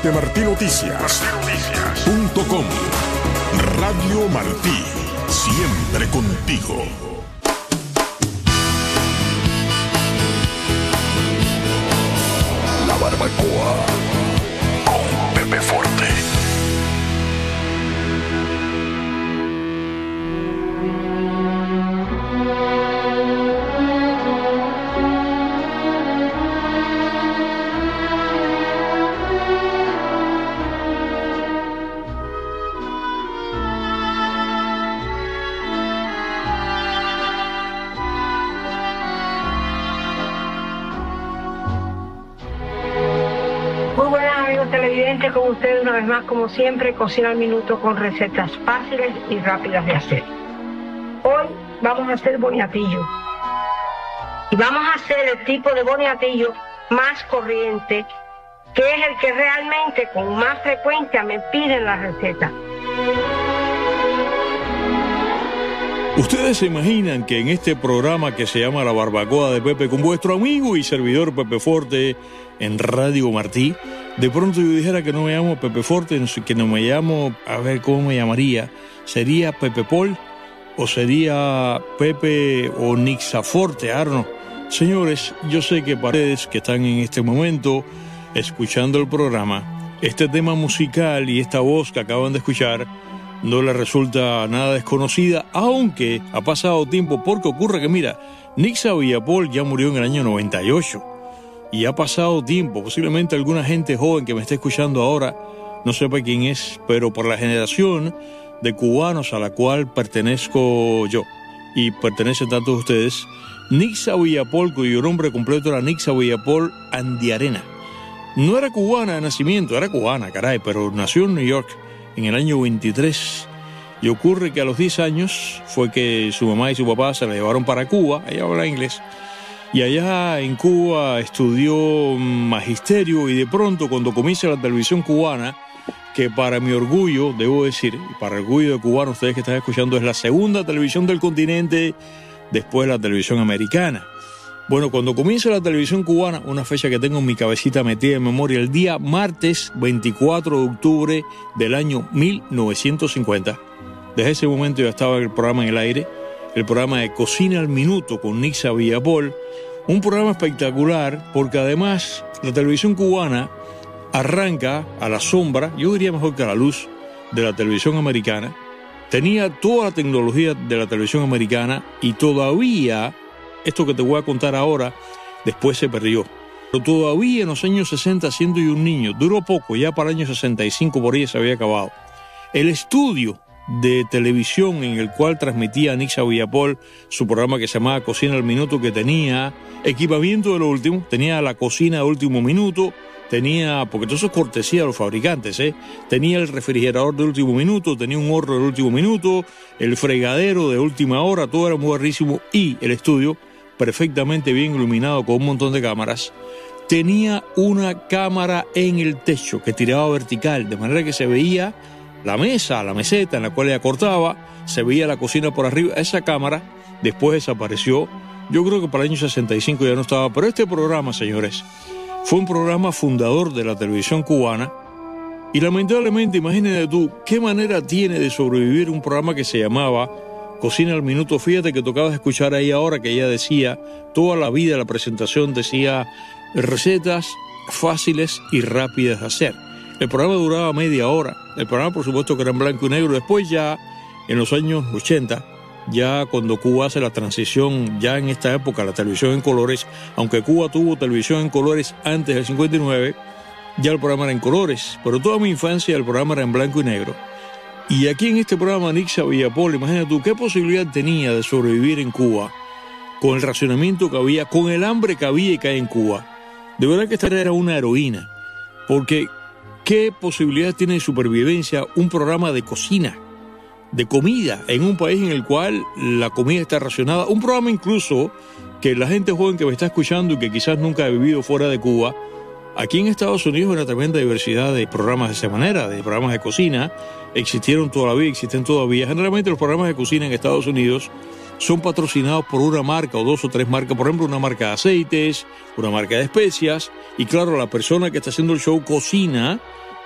podcast de Martí Noticias.com. Radio Martí, siempre contigo. La Barbacoa con Pepe Forte. Televidentes, con ustedes una vez más, como siempre, Cocina al Minuto con recetas fáciles y rápidas de hacer. Hoy vamos a hacer boniatillo. Y vamos a hacer el tipo de boniatillo más corriente, que es el que realmente con más frecuencia me piden la receta. Ustedes se imaginan que en este programa que se llama La Barbacoa de Pepe, con vuestro amigo y servidor Pepe Forte en Radio Martí, de pronto yo dijera que no me llamo Pepe Forte, que no me llamo, a ver cómo me llamaría, ¿sería Pepe Paul o sería Pepe o Nixaforte? I don't know. Señores, yo sé que para ustedes que están en este momento escuchando el programa, este tema musical y esta voz que acaban de escuchar no les resulta nada desconocida, aunque ha pasado tiempo, porque ocurre que, mira, Nixa Villapol ya murió en el año 98. Y ha pasado tiempo, posiblemente alguna gente joven que me esté escuchando ahora no sepa quién es, pero por la generación de cubanos a la cual pertenezco yo, y pertenecen tantos de ustedes, Nixa Villapol, cuyo nombre completo era Nixa Villapol Andiarena. No era cubana de nacimiento, era cubana, caray, pero nació en New York en el año 23. Y ocurre que a los 10 años fue que su mamá y su papá se la llevaron para Cuba, ella habla inglés, y allá en Cuba estudió magisterio, y de pronto cuando comienza la televisión cubana, que para mi orgullo, debo decir, y para el orgullo de cubanos, ustedes que están escuchando, es la segunda televisión del continente después de la televisión americana. Bueno, cuando comienza la televisión cubana, una fecha que tengo en mi cabecita metida en memoria, el día martes 24 de octubre del año 1950. Desde ese momento ya estaba el programa en el aire, el programa de Cocina al Minuto con Nixa Villapol, un programa espectacular porque además la televisión cubana arranca a la sombra, yo diría mejor que a la luz, de la televisión americana. Tenía toda la tecnología de la televisión americana y todavía, esto que te voy a contar ahora, después se perdió. Pero todavía en los años 60, siendo yo un niño, duró poco, ya para el año 65 por ahí se había acabado. El estudio de televisión en el cual transmitía Nixa Villapol su programa que se llamaba Cocina al Minuto, que tenía equipamiento de lo último, tenía la cocina de último minuto, tenía, porque todo eso es cortesía de los fabricantes, tenía el refrigerador de último minuto, tenía un horno de último minuto, el fregadero de última hora, todo era muy rarísimo, y el estudio perfectamente bien iluminado con un montón de cámaras. Tenía una cámara en el techo que tiraba vertical, de manera que se veía la mesa, la meseta en la cual ella cortaba, se veía la cocina por arriba. Esa cámara después desapareció, yo creo que para el año 65 ya no estaba, pero este programa, señores, fue un programa fundador de la televisión cubana, y lamentablemente, imagínate tú, qué manera tiene de sobrevivir un programa que se llamaba Cocina al Minuto. Fíjate que tocabas escuchar ahí ahora que ella decía, toda la vida la presentación decía recetas fáciles y rápidas de hacer. El programa duraba media hora. El programa, por supuesto, que era en blanco y negro. Después ya, en los años 80, ya cuando Cuba hace la transición, ya en esta época, la televisión en colores, aunque Cuba tuvo televisión en colores antes del 59, ya el programa era en colores. Pero toda mi infancia el programa era en blanco y negro. Y aquí en este programa, Nixa Villapol, imagínate tú, ¿qué posibilidad tenía de sobrevivir en Cuba? Con el racionamiento que había, con el hambre que había y que hay en Cuba. De verdad que esta era una heroína. Porque ¿qué posibilidad tiene de supervivencia un programa de cocina, de comida, en un país en el cual la comida está racionada? Un programa incluso que la gente joven que me está escuchando y que quizás nunca ha vivido fuera de Cuba, aquí en Estados Unidos hay una tremenda diversidad de programas de esa manera, de programas de cocina. Existieron todavía, existen todavía. Generalmente los programas de cocina en Estados Unidos son patrocinados por una marca o dos o tres marcas, por ejemplo, una marca de aceites, una marca de especias, y claro, la persona que está haciendo el show cocina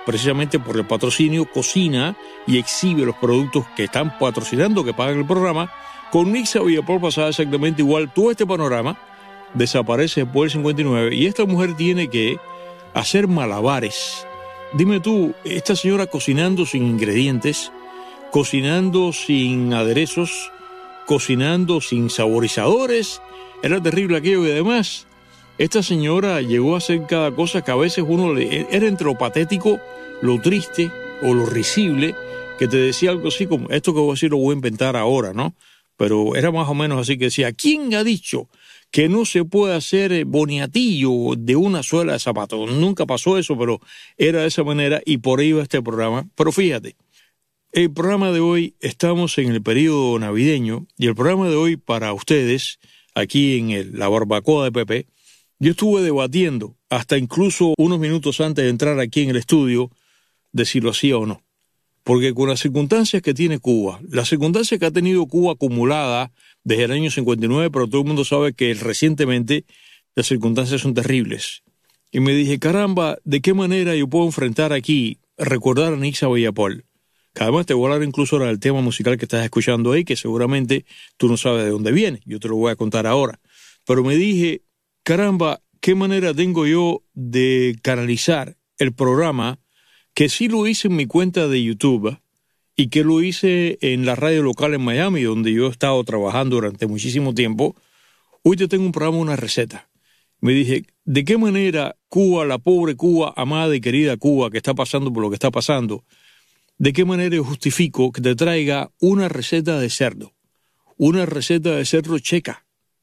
precisamente por el patrocinio, cocina y exhibe los productos que están patrocinando, que pagan el programa. Con Nixa Villapol pasaba exactamente igual. Todo este panorama desaparece después del 59 y esta mujer tiene que hacer malabares. Dime tú, esta señora cocinando sin ingredientes, cocinando sin aderezos, cocinando sin saborizadores, era terrible aquello. Y además, esta señora llegó a hacer cada cosa que a veces era entre lo patético, lo triste o lo risible, que te decía algo así como, esto que voy a decir lo voy a inventar ahora, ¿no? Pero era más o menos así, que decía, ¿quién ha dicho que no se puede hacer boniatillo de una suela de zapato? Nunca pasó eso, pero era de esa manera y por ahí va este programa. Pero fíjate, el programa de hoy, estamos en el periodo navideño y el programa de hoy para ustedes, aquí en la barbacoa de Pepe, yo estuve debatiendo hasta incluso unos minutos antes de entrar aquí en el estudio de si lo hacía o no. Porque con las circunstancias que tiene Cuba, las circunstancias que ha tenido Cuba acumulada desde el año 59, pero todo el mundo sabe que recientemente las circunstancias son terribles. Y me dije, caramba, ¿de qué manera yo puedo enfrentar aquí, recordar a Nixa Villapol? Que además te voy a hablar incluso ahora del tema musical que estás escuchando ahí, que seguramente tú no sabes de dónde viene, yo te lo voy a contar ahora. Pero me dije, caramba, ¿qué manera tengo yo de canalizar el programa que sí lo hice en mi cuenta de YouTube y que lo hice en la radio local en Miami, donde yo he estado trabajando durante muchísimo tiempo? Hoy te tengo un programa, una receta. Me dije, ¿de qué manera Cuba, la pobre Cuba, amada y querida Cuba, que está pasando por lo que está pasando, de qué manera yo justifico que te traiga una receta de cerdo? Una receta de cerdo checa.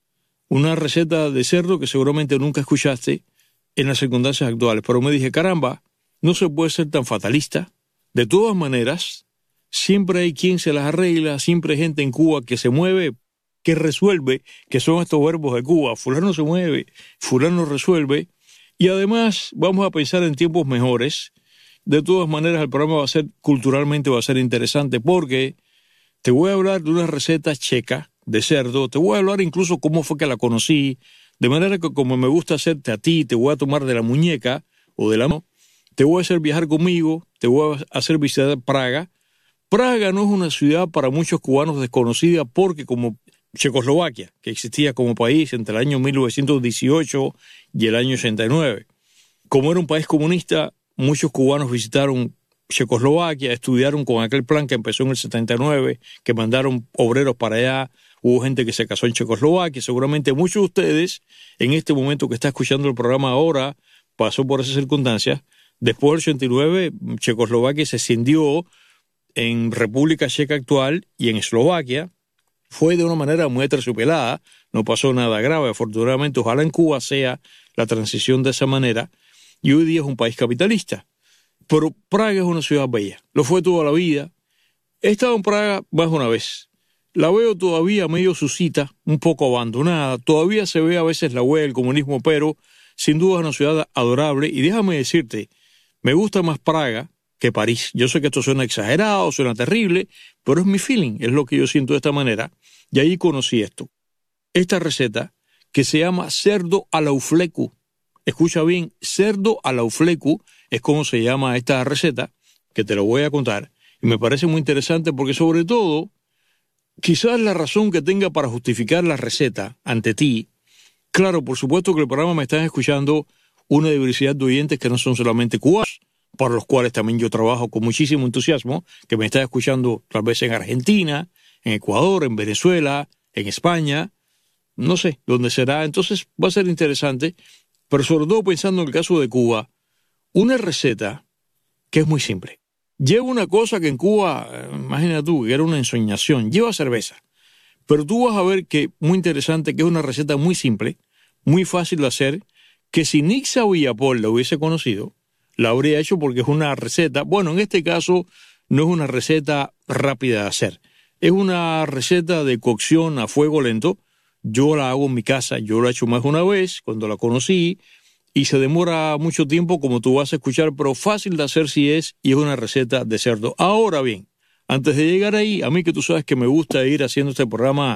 Una receta de cerdo que seguramente nunca escuchaste en las circunstancias actuales. Pero me dije, caramba, no se puede ser tan fatalista. De todas maneras, siempre hay quien se las arregla, siempre hay gente en Cuba que se mueve, que resuelve, que son estos verbos de Cuba. Fulano se mueve, fulano resuelve. Y además vamos a pensar en tiempos mejores. De todas maneras, el programa va a ser, culturalmente va a ser interesante, porque te voy a hablar de una receta checa de cerdo, te voy a hablar incluso cómo fue que la conocí, de manera que como me gusta hacerte a ti, te voy a tomar de la muñeca o de la mano, te voy a hacer viajar conmigo, te voy a hacer visitar Praga. Praga no es una ciudad para muchos cubanos desconocida porque como Checoslovaquia, que existía como país entre el año 1918 y el año 89. Como era un país comunista, muchos cubanos visitaron Checoslovaquia, estudiaron con aquel plan que empezó en el 79, que mandaron obreros para allá, hubo gente que se casó en Checoslovaquia, seguramente muchos de ustedes, en este momento que está escuchando el programa ahora, pasó por esas circunstancias. Después del 89, Checoslovaquia se escindió en República Checa actual y en Eslovaquia. Fue de una manera muy aterciopelada, no pasó nada grave, afortunadamente. Ojalá en Cuba sea la transición de esa manera, y hoy día es un país capitalista. Pero Praga es una ciudad bella, lo fue toda la vida. He estado en Praga más de una vez. La veo todavía medio sucita, un poco abandonada, todavía se ve a veces la huella del comunismo, pero sin duda es una ciudad adorable. Y déjame decirte, me gusta más Praga que París. Yo sé que esto suena exagerado, suena terrible, pero es mi feeling, es lo que yo siento de esta manera. Y ahí conocí esta receta que se llama cerdo a la uflecu. Escucha bien, cerdo a la uflecu es como se llama esta receta, que te lo voy a contar. Y me parece muy interesante porque sobre todo, quizás la razón que tenga para justificar la receta ante ti, claro, por supuesto que el programa me están escuchando una diversidad de oyentes que no son solamente cubanos, para los cuales también yo trabajo con muchísimo entusiasmo, que me están escuchando tal vez en Argentina, en Ecuador, en Venezuela, en España, no sé dónde será. Entonces va a ser interesante, pero sobre todo pensando en el caso de Cuba, una receta que es muy simple. Lleva una cosa que en Cuba, imagínate tú, que era una ensoñación, lleva cerveza. Pero tú vas a ver que muy interesante, que es una receta muy simple, muy fácil de hacer, que si Nixa Villapol la hubiese conocido, la habría hecho porque es una receta, bueno, en este caso no es una receta rápida de hacer, es una receta de cocción a fuego lento. Yo la hago en mi casa, yo la he hecho más de una vez cuando la conocí y se demora mucho tiempo como tú vas a escuchar, pero fácil de hacer si es, y es una receta de cerdo. Ahora bien, antes de llegar ahí, a mí que tú sabes que me gusta ir haciendo este programa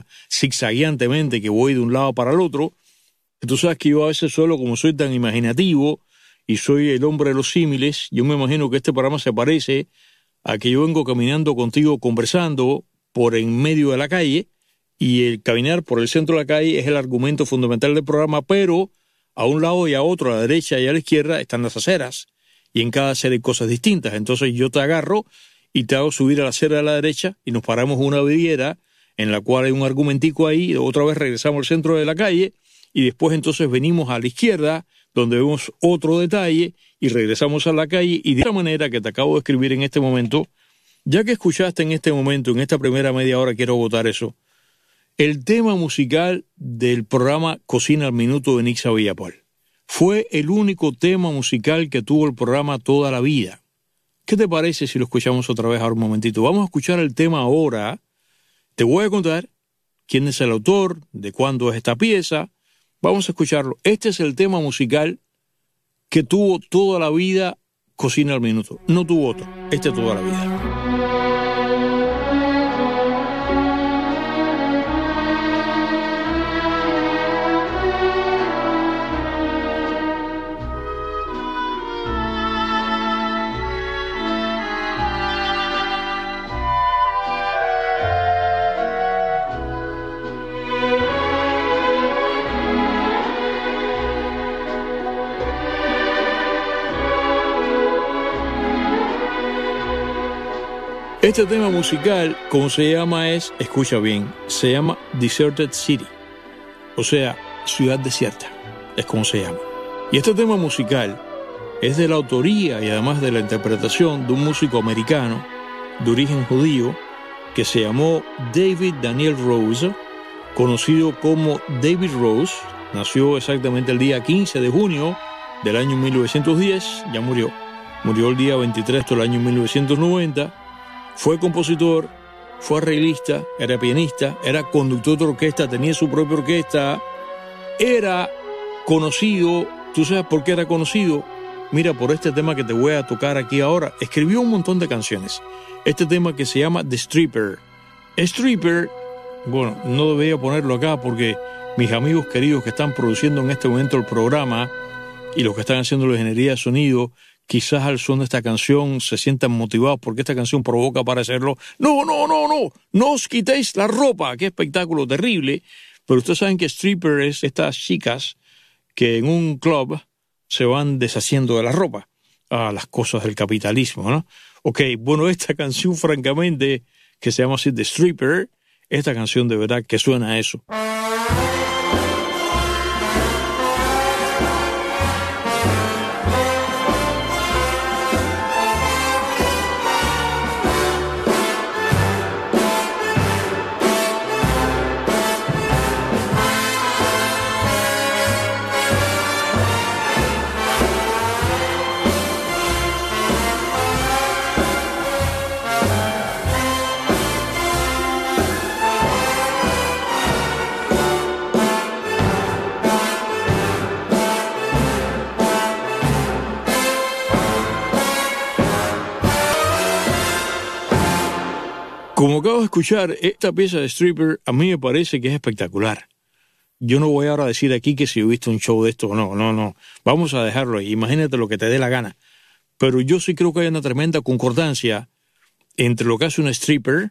zigzagueantemente, que voy de un lado para el otro, que tú sabes que yo a veces solo, como soy tan imaginativo y soy el hombre de los símiles. Yo me imagino que este programa se parece a que yo vengo caminando contigo conversando por en medio de la calle, y el caminar por el centro de la calle es el argumento fundamental del programa, pero a un lado y a otro, a la derecha y a la izquierda, están las aceras, y en cada acera hay cosas distintas. Entonces yo te agarro y te hago subir a la acera de la derecha y nos paramos en una vidriera en la cual hay un argumentico ahí, otra vez regresamos al centro de la calle y después entonces venimos a la izquierda donde vemos otro detalle y regresamos a la calle, y de esta manera que te acabo de escribir en este momento, ya que escuchaste en este momento, en esta primera media hora, quiero votar eso, el tema musical del programa Cocina al Minuto de Nixa Villapol. Fue el único tema musical que tuvo el programa toda la vida. ¿Qué te parece si lo escuchamos otra vez ahora un momentito? Vamos a escuchar el tema ahora. Te voy a contar quién es el autor, de cuándo es esta pieza. Vamos a escucharlo. Este es el tema musical que tuvo toda la vida Cocina al Minuto. No tuvo otro. Este toda la vida. Este tema musical, como se llama es, escucha bien, se llama Deserted City, o sea, ciudad desierta, es como se llama. Y este tema musical es de la autoría y además de la interpretación de un músico americano de origen judío que se llamó David Daniel Rose, conocido como David Rose. Nació exactamente el día 15 de junio del año 1910, ya murió el día 23 del año 1990. Fue compositor, fue arreglista, era pianista, era conductor de orquesta, tenía su propia orquesta, era conocido. ¿Tú sabes por qué era conocido? Mira, por este tema que te voy a tocar aquí ahora. Escribió un montón de canciones. Este tema que se llama The Stripper. Stripper, bueno, no debería ponerlo acá porque mis amigos queridos que están produciendo en este momento el programa y los que están haciendo la ingeniería de sonido, quizás al son de esta canción se sientan motivados porque esta canción provoca para hacerlo. No os quitéis la ropa, qué espectáculo terrible. Pero ustedes saben que stripper es estas chicas que en un club se van deshaciendo de la ropa. Las cosas del capitalismo, ¿no? Ok, bueno, esta canción francamente, que se llama así The Stripper, esta canción de verdad que suena a eso. Como acabo de escuchar, esta pieza de Stripper a mí me parece que es espectacular. Yo no voy ahora a decir aquí que si he visto un show de esto o no. Vamos a dejarlo ahí, imagínate lo que te dé la gana. Pero yo sí creo que hay una tremenda concordancia entre lo que hace un stripper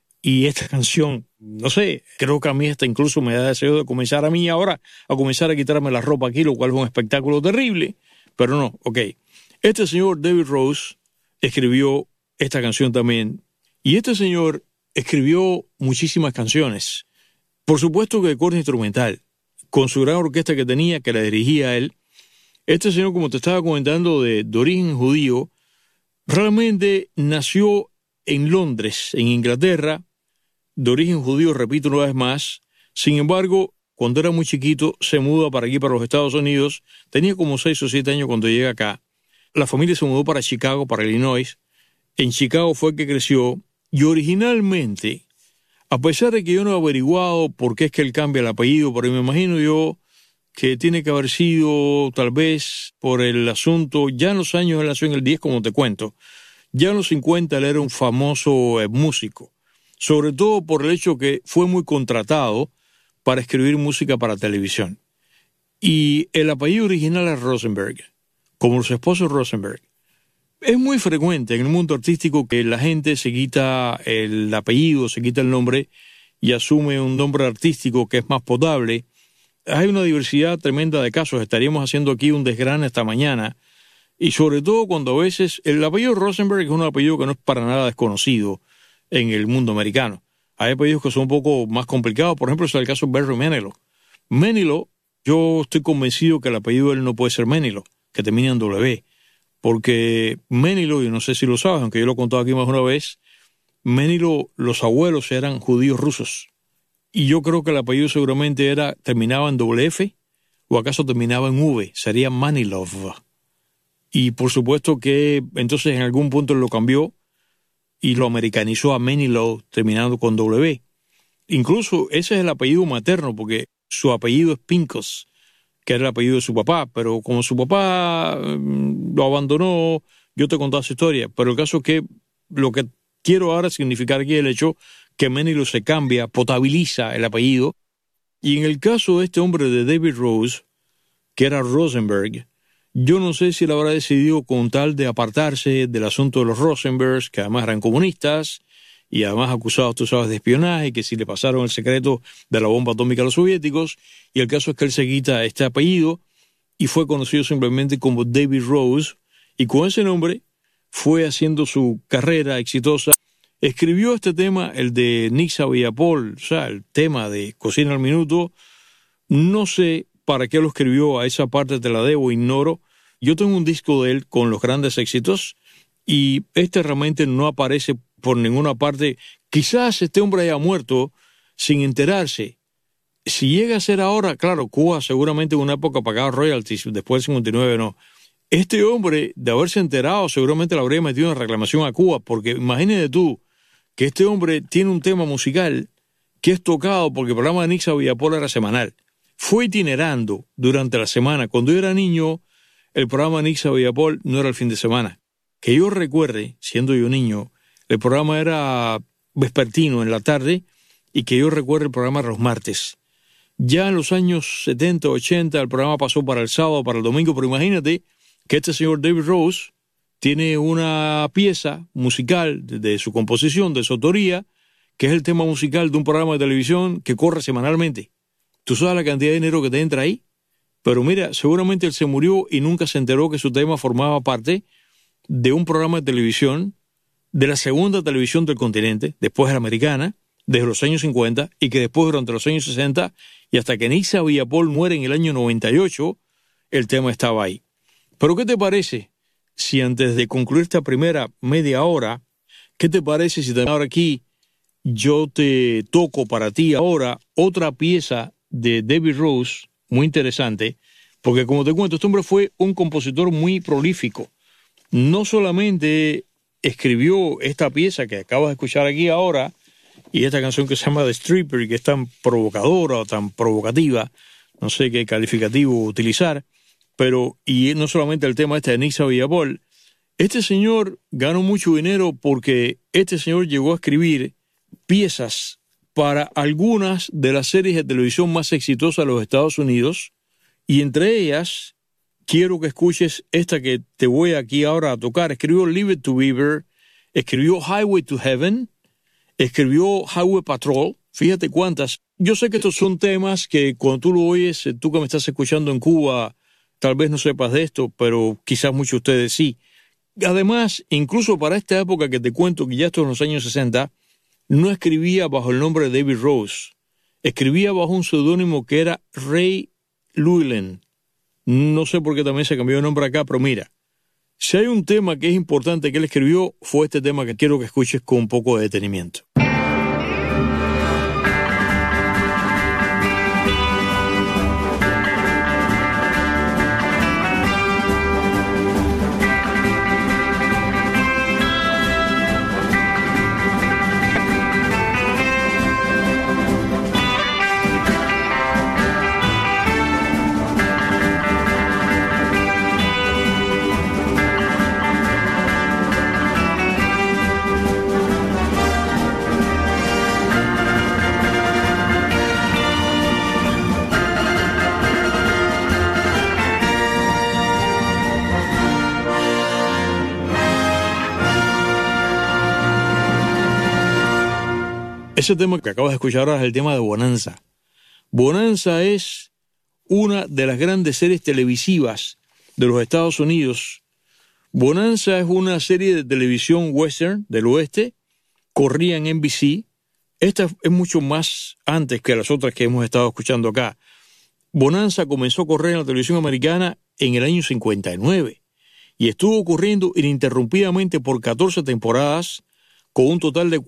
y esta canción. No sé, creo que a mí hasta incluso me da deseo de comenzar a mí ahora a comenzar a quitarme la ropa aquí, lo cual es un espectáculo terrible. Pero no, ok. Este señor David Rose escribió esta canción también. Y este señor escribió muchísimas canciones, por supuesto que de corte instrumental, con su gran orquesta que tenía, que la dirigía él. Este señor, como te estaba comentando, de origen judío, realmente nació en Londres, en Inglaterra, de origen judío, repito una vez más. Sin embargo, cuando era muy chiquito, se muda para aquí, para los Estados Unidos. Tenía como 6 o 7 años cuando llega acá. La familia se mudó para Chicago, para Illinois. En Chicago fue que creció. Y originalmente, a pesar de que yo no he averiguado por qué es que él cambia el apellido, pero me imagino yo que tiene que haber sido tal vez por el asunto, ya en los años, él nació en el 10, como te cuento, ya en los 50 él era un famoso músico, sobre todo por el hecho que fue muy contratado para escribir música para televisión. Y el apellido original es Rosenberg, como los esposos Rosenberg. Es muy frecuente en el mundo artístico que la gente se quita el apellido, se quita el nombre y asume un nombre artístico que es más potable. Hay una diversidad tremenda de casos. Estaríamos haciendo aquí un desgrane esta mañana. Y sobre todo cuando a veces el apellido Rosenberg es un apellido que no es para nada desconocido en el mundo americano. Hay apellidos que son un poco más complicados. Por ejemplo, es el caso de Barry Manilow. Manilow, yo estoy convencido que el apellido de él no puede ser Manilow, que termina en W. Porque Manilow, yo no sé si lo sabes, aunque yo lo he contado aquí más de una vez, Manilow, los abuelos eran judíos rusos. Y yo creo que el apellido seguramente terminaba en WF o acaso terminaba en V, sería Manilov. Y por supuesto que entonces en algún punto lo cambió y lo americanizó a Manilow terminando con W. Incluso ese es el apellido materno porque su apellido es Pincus, que era el apellido de su papá, pero como su papá lo abandonó, yo te he contado esa historia. Pero el caso es que lo que quiero ahora significar aquí el hecho que Manilow se cambia, potabiliza el apellido. Y en el caso de este hombre de David Rose, que era Rosenberg, yo no sé si él habrá decidido con tal de apartarse del asunto de los Rosenbergs, que además eran comunistas, y además acusados, tú sabes, de espionaje, que si le pasaron el secreto de la bomba atómica a los soviéticos, y el caso es que él se quita este apellido, y fue conocido simplemente como David Rose, y con ese nombre fue haciendo su carrera exitosa. Escribió este tema, el de Nick Saviapol, o sea, el tema de Cocina al Minuto. No sé para qué lo escribió, a esa parte te la debo, ignoro. Yo tengo un disco de él con los grandes éxitos y este realmente no aparece por ninguna parte. Quizás este hombre haya muerto sin enterarse. Si llega a ser ahora, claro, Cuba seguramente en una época pagaba royalties, después del 59 no. Este hombre, de haberse enterado, seguramente le habría metido una reclamación a Cuba, porque imagínate tú, que este hombre tiene un tema musical que es tocado porque el programa de Nick Saviapol era semanal. Fue itinerando durante la semana. Cuando yo era niño, el programa de Nick Saviapol no era el fin de semana. Que yo recuerde, siendo yo niño, el programa era vespertino en la tarde y que yo recuerde el programa era los martes. Ya en los años 70, 80, el programa pasó para el sábado, para el domingo, pero imagínate que este señor David Rose tiene una pieza musical de su composición, de su autoría, que es el tema musical de un programa de televisión que corre semanalmente. ¿Tú sabes la cantidad de dinero que te entra ahí? Pero mira, seguramente él se murió y nunca se enteró que su tema formaba parte de un programa de televisión, de la segunda televisión del continente, después de la americana, desde los años 50, y que después durante los años 60, y hasta que Nick Saviapol muere en el año 98, el tema estaba ahí. Pero ¿qué te parece si antes de concluir esta primera media hora, qué te parece si ahora aquí yo te toco para ti ahora otra pieza de David Rose, muy interesante, porque como te cuento, este hombre fue un compositor muy prolífico. No solamente escribió esta pieza que acabas de escuchar aquí ahora, y esta canción que se llama The Stripper, que es tan provocadora o tan provocativa, no sé qué calificativo utilizar, pero, y no solamente el tema este de Nick Saviapol, este señor ganó mucho dinero porque este señor llegó a escribir piezas para algunas de las series de televisión más exitosas de los Estados Unidos, y entre ellas quiero que escuches esta que te voy aquí ahora a tocar. Escribió Leave It to Beaver, escribió Highway to Heaven, escribió Highway Patrol, fíjate cuántas. Yo sé que estos son temas que cuando tú lo oyes, tú que me estás escuchando en Cuba, tal vez no sepas de esto, pero quizás muchos de ustedes sí. Además, incluso para esta época que te cuento, que ya esto en los años 60, no escribía bajo el nombre de David Rose. Escribía bajo un seudónimo que era Ray Llewellyn. No sé por qué también se cambió de nombre acá, pero mira, si hay un tema que es importante que él escribió, fue este tema que quiero que escuches con un poco de detenimiento. Ese tema que acabas de escuchar ahora es el tema de Bonanza. Bonanza es una de las grandes series televisivas de los Estados Unidos. Bonanza es una serie de televisión western del oeste, corría en NBC. Esta es mucho más antes que las otras que hemos estado escuchando acá. Bonanza comenzó a correr en la televisión americana en el año 59 y estuvo corriendo ininterrumpidamente por 14 temporadas con un total de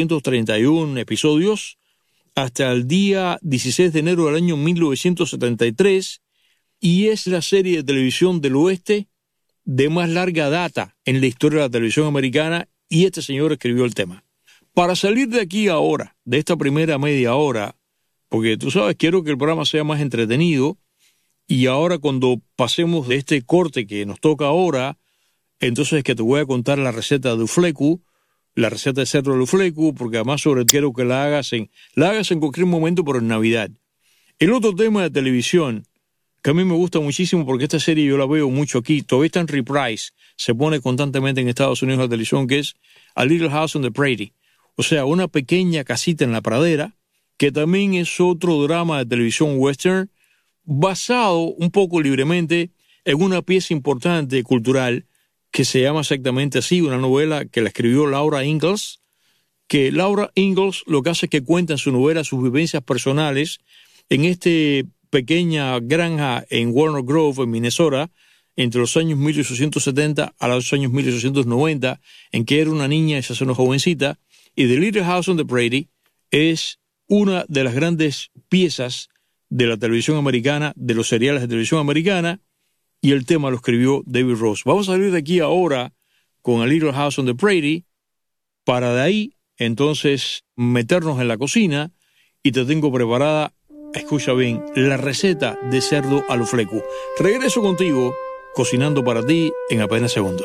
431 episodios hasta el día 16 de enero del año 1973 y es la serie de televisión del oeste de más larga data en la historia de la televisión americana y este señor escribió el tema. Para salir de aquí ahora, de esta primera media hora, porque tú sabes, quiero que el programa sea más entretenido y ahora cuando pasemos de este corte que nos toca ahora, entonces es que te voy a contar la receta de uflecu, la receta de cerdo de uflecu, porque además sobre quiero que la hagas en cualquier momento, pero en Navidad. El otro tema de televisión que a mí me gusta muchísimo porque esta serie yo la veo mucho aquí, todavía está en reprise, se pone constantemente en Estados Unidos la televisión, que es A Little House on the Prairie, o sea, una pequeña casita en la pradera, que también es otro drama de televisión western, basado un poco libremente en una pieza importante cultural que se llama exactamente así, una novela que la escribió Laura Ingalls, que Laura Ingalls lo que hace es que cuenta en su novela sus vivencias personales en este pequeña granja en Walnut Grove, en Minnesota, entre los años 1870 a los años 1890, en que era una niña y se hace una jovencita, y The Little House on the Prairie es una de las grandes piezas de la televisión americana, de los seriales de televisión americana, y el tema lo escribió David Ross. Vamos a salir de aquí ahora con A Little House on the Prairie, para de ahí, entonces, meternos en la cocina, y te tengo preparada, escucha bien, la receta de cerdo al uflecu. Regreso contigo, cocinando para ti en apenas segundos.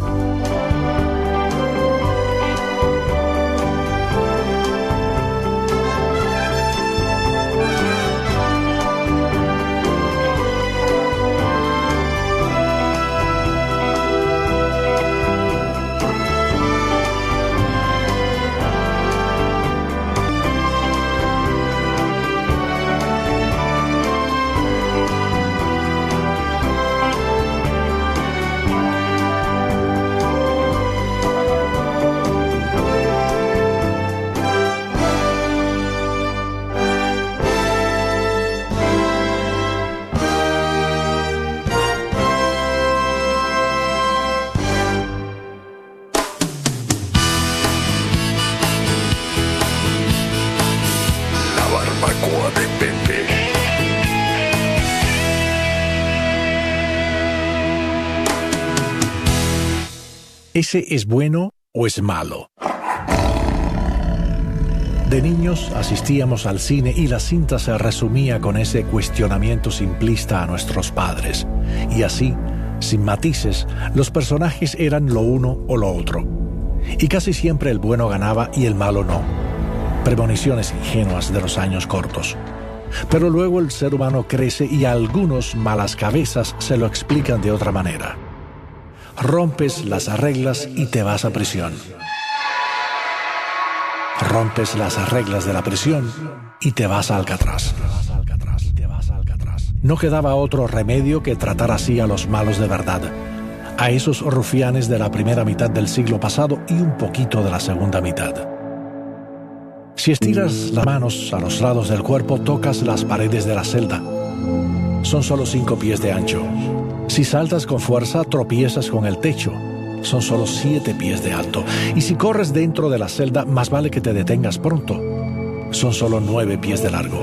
¿Ese es bueno o es malo? De niños asistíamos al cine y la cinta se resumía con ese cuestionamiento simplista a nuestros padres. Y así, sin matices, los personajes eran lo uno o lo otro. Y casi siempre el bueno ganaba y el malo no. Premoniciones ingenuas de los años cortos. Pero luego el ser humano crece y a algunos malas cabezas se lo explican de otra manera. Rompes las reglas y te vas a prisión. Rompes las reglas de la prisión y te vas a Alcatraz. No quedaba otro remedio que tratar así a los malos de verdad, a esos rufianes de la primera mitad del siglo pasado y un poquito de la segunda mitad. Si estiras las manos a los lados del cuerpo, tocas las paredes de la celda. Son solo 5 pies de ancho. Si saltas con fuerza, tropiezas con el techo. Son solo 7 pies de alto. Y si corres dentro de la celda, más vale que te detengas pronto. Son solo 9 pies de largo.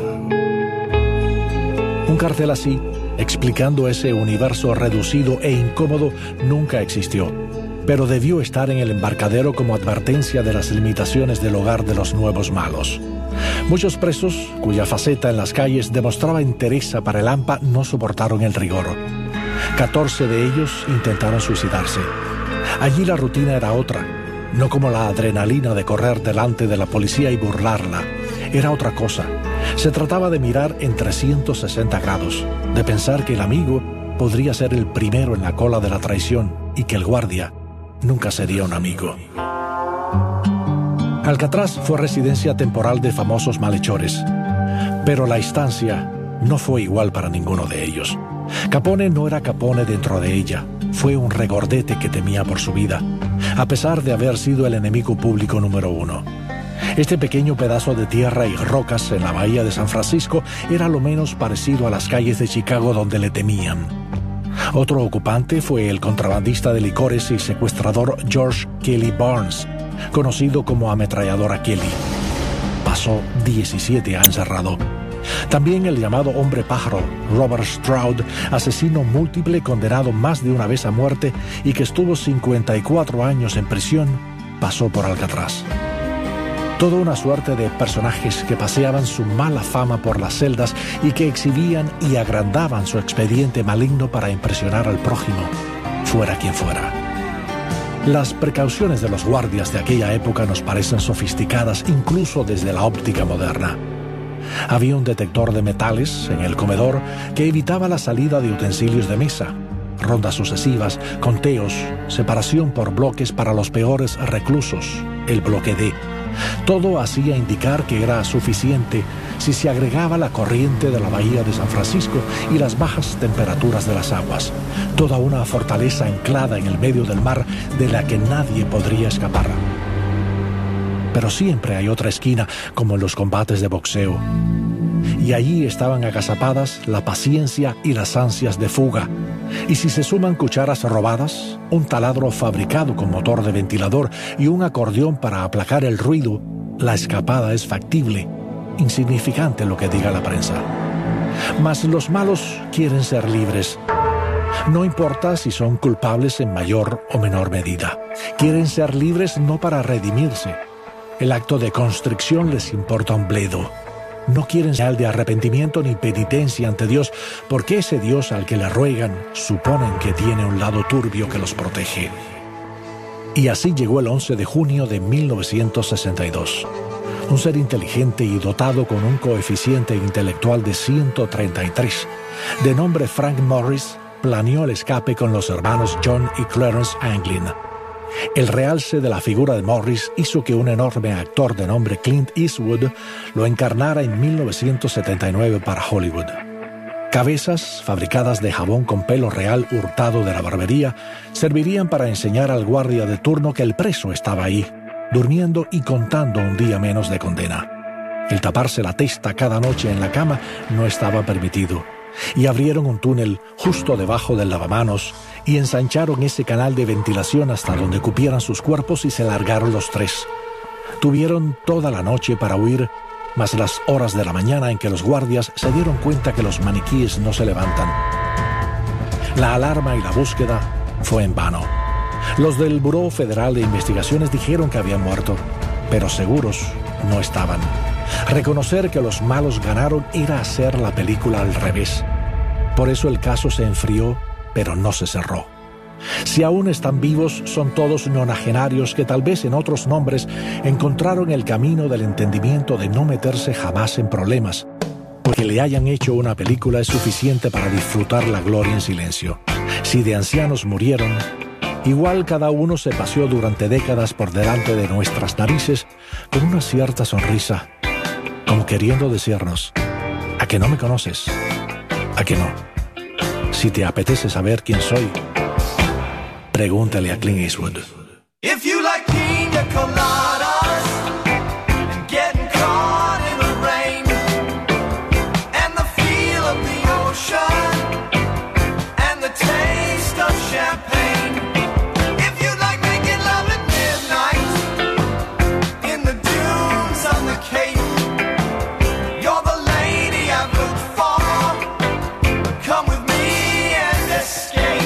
Un cartel así, explicando ese universo reducido e incómodo, nunca existió, pero debió estar en el embarcadero como advertencia de las limitaciones del hogar de los nuevos malos. Muchos presos, cuya faceta en las calles demostraba entereza para el AMPA, no soportaron el rigor. 14 de ellos intentaron suicidarse. Allí la rutina era otra, no como la adrenalina de correr delante de la policía y burlarla. Era otra cosa. Se trataba de mirar en 360 grados, de pensar que el amigo podría ser el primero en la cola de la traición y que el guardia nunca sería un amigo. Alcatraz fue residencia temporal de famosos malhechores, pero la estancia no fue igual para ninguno de ellos. Capone no era Capone dentro de ella, fue un regordete que temía por su vida, a pesar de haber sido el enemigo público número 1. Este pequeño pedazo de tierra y rocas en la bahía de San Francisco era lo menos parecido a las calles de Chicago donde le temían. Otro ocupante fue el contrabandista de licores y secuestrador George Kelly Barnes, conocido como Ametralladora Kelly. Pasó 17 años encerrado. También el llamado hombre pájaro, Robert Stroud, asesino múltiple condenado más de una vez a muerte y que estuvo 54 años en prisión, pasó por Alcatraz. Toda una suerte de personajes que paseaban su mala fama por las celdas y que exhibían y agrandaban su expediente maligno para impresionar al prójimo, fuera quien fuera. Las precauciones de los guardias de aquella época nos parecen sofisticadas incluso desde la óptica moderna. Había un detector de metales en el comedor que evitaba la salida de utensilios de mesa, rondas sucesivas, conteos, separación por bloques para los peores reclusos, el bloque D. Todo hacía indicar que era suficiente si se agregaba la corriente de la bahía de San Francisco y las bajas temperaturas de las aguas. Toda una fortaleza anclada en el medio del mar de la que nadie podría escapar. Pero siempre hay otra esquina, como en los combates de boxeo. Y allí estaban agazapadas la paciencia y las ansias de fuga. Y si se suman cucharas robadas, un taladro fabricado con motor de ventilador y un acordeón para aplacar el ruido, la escapada es factible, insignificante lo que diga la prensa. Mas los malos quieren ser libres. No importa si son culpables en mayor o menor medida. Quieren ser libres no para redimirse. El acto de constricción les importa un bledo. No quieren señal de arrepentimiento ni penitencia ante Dios, porque ese Dios al que le ruegan suponen que tiene un lado turbio que los protege. Y así llegó el 11 de junio de 1962. Un ser inteligente y dotado con un coeficiente intelectual de 133, de nombre Frank Morris, planeó el escape con los hermanos John y Clarence Anglin. El realce de la figura de Morris hizo que un enorme actor de nombre Clint Eastwood lo encarnara en 1979 para Hollywood. Cabezas fabricadas de jabón con pelo real hurtado de la barbería servirían para enseñar al guardia de turno que el preso estaba ahí, durmiendo y contando un día menos de condena. El taparse la testa cada noche en la cama no estaba permitido, y abrieron un túnel justo debajo del lavamanos y ensancharon ese canal de ventilación hasta donde cupieran sus cuerpos y se largaron los tres. Tuvieron toda la noche para huir, más las horas de la mañana en que los guardias se dieron cuenta que los maniquíes no se levantan. La alarma y la búsqueda fue en vano. Los del Buró Federal de Investigaciones dijeron que habían muerto, pero seguros no estaban. Reconocer que los malos ganaron era hacer la película al revés. Por eso el caso se enfrió, pero no se cerró. Si aún están vivos, son todos nonagenarios que tal vez en otros nombres encontraron el camino del entendimiento de no meterse jamás en problemas. Porque le hayan hecho una película es suficiente para disfrutar la gloria en silencio. Si de ancianos murieron, igual cada uno se paseó durante décadas por delante de nuestras narices con una cierta sonrisa, como queriendo decirnos: ¿a que no me conoces? ¿A que no? Si te apetece saber quién soy, pregúntale a Clint Eastwood. If you like pina colada